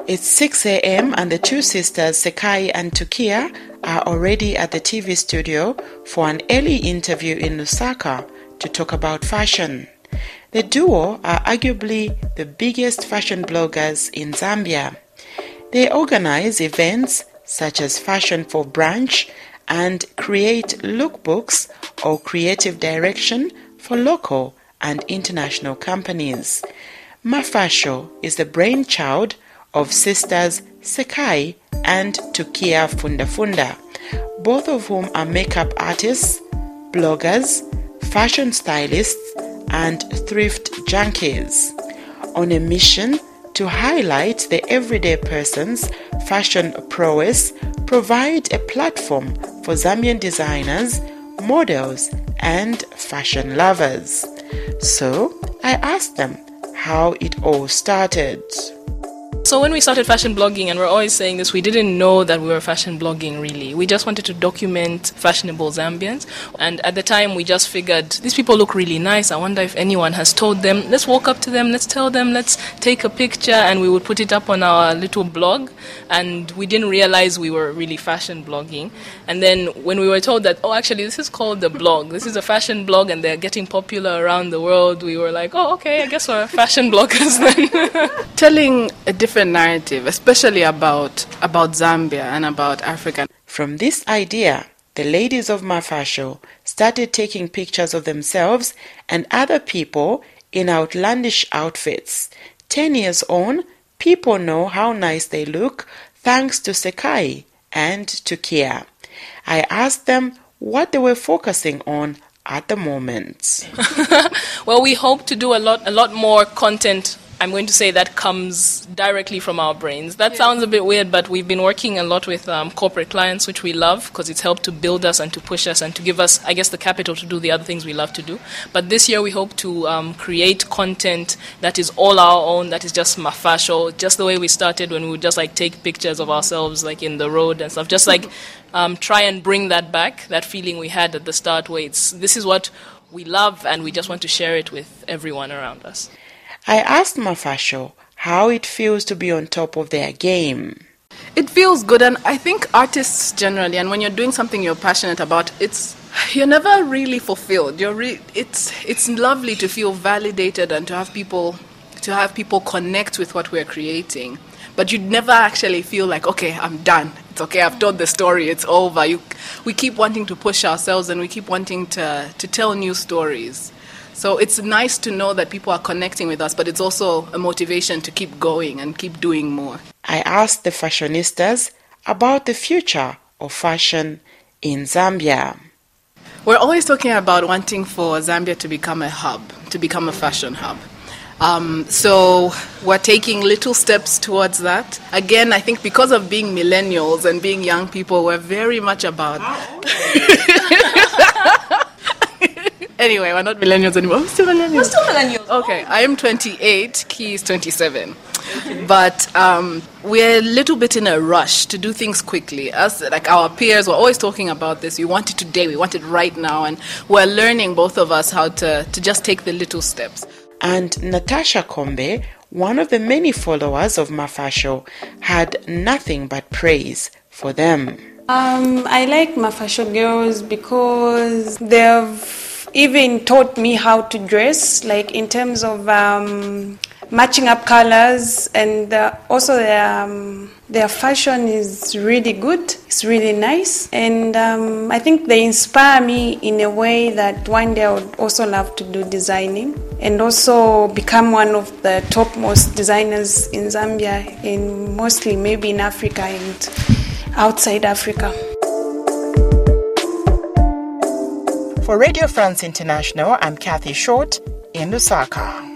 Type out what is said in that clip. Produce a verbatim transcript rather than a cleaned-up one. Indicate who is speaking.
Speaker 1: It's six a.m. and the two sisters, Sekai and Tukia, are already at the T V studio for an early interview in Lusaka to talk about fashion. The duo are arguably the biggest fashion bloggers in Zambia. They organize events such as Fashion for Brunch and create lookbooks or creative direction for local and international companies. Mafasho is the brainchild of sisters Sekai and Tukia Fundafunda, both of whom are makeup artists, bloggers, fashion stylists, and thrift junkies. On a mission to highlight the everyday person's fashion prowess, provide a platform for Zambian designers, models, and fashion lovers. So I asked them how it all started.
Speaker 2: So when we started fashion blogging, and we're always saying this, we didn't know that we were fashion blogging really. We just wanted to document fashionable Zambians. And at the time we just figured, these people look really nice. I wonder if anyone has told them, let's walk up to them, let's tell them, let's take a picture, and we would put it up on our little blog. And we didn't realize we were really fashion blogging. And then when we were told that, oh, actually this is called the blog, this is a fashion blog and they're getting popular around the world, we were like, oh, okay, I guess we're fashion bloggers then.
Speaker 3: Telling a different narrative, especially about about Zambia and about Africa.
Speaker 1: From this idea, the ladies of Mafasho started taking pictures of themselves and other people in outlandish outfits. Ten years on, people know how nice they look thanks to Sekai and Tukia. I asked them what they were focusing on at the moment.
Speaker 2: Well, we hope to do a lot a lot more content. I'm going to say that comes directly from our brains. That yeah. sounds a bit weird, but we've been working a lot with um, corporate clients, which we love because it's helped to build us and to push us and to give us, I guess, the capital to do the other things we love to do. But this year we hope to um, create content that is all our own, that is just Mafasho, just the way we started when we would just like take pictures of ourselves like in the road and stuff. Just like um, try and bring that back, that feeling we had at the start where it's, this is what we love and we just want to share it with everyone around us.
Speaker 1: I asked Mafasho how it feels to be on top of their game.
Speaker 3: It feels good, and I think artists generally, and when you're doing something you're passionate about, it's you're never really fulfilled. You're re- it's it's lovely to feel validated and to have people to have people connect with what we're creating. But you never actually feel like, okay, I'm done. It's okay, I've told the story, it's over. You, we keep wanting to push ourselves and we keep wanting to to tell new stories. So it's nice to know that people are connecting with us, but it's also a motivation to keep going and keep doing more.
Speaker 1: I asked the fashionistas about the future of fashion in Zambia.
Speaker 3: We're always talking about wanting for Zambia to become a hub, to become a fashion hub. Um, so we're taking little steps towards that. Again, I think because of being millennials and being young people, we're very much about... Anyway, we're not millennials anymore. We're still millennials.
Speaker 2: We're still millennials.
Speaker 3: Okay, I am twenty-eight, Key is twenty-seven. But um, we're a little bit in a rush to do things quickly. As like our peers, we're always talking about this. We want it today, we want it right now. And we're learning, both of us, how to, to just take the little steps.
Speaker 1: And Natasha Kombe, one of the many followers of Mafasho, had nothing but praise for them.
Speaker 4: Um, I like Mafasho girls because they've even taught me how to dress, like in terms of um, matching up colors, and uh, also their, um, their fashion is really good, it's really nice, and um, I think they inspire me in a way that one day I would also love to do designing and also become one of the topmost designers in Zambia, in mostly maybe in Africa and outside Africa.
Speaker 1: For Radio France International, I'm Kathy Short in Lusaka.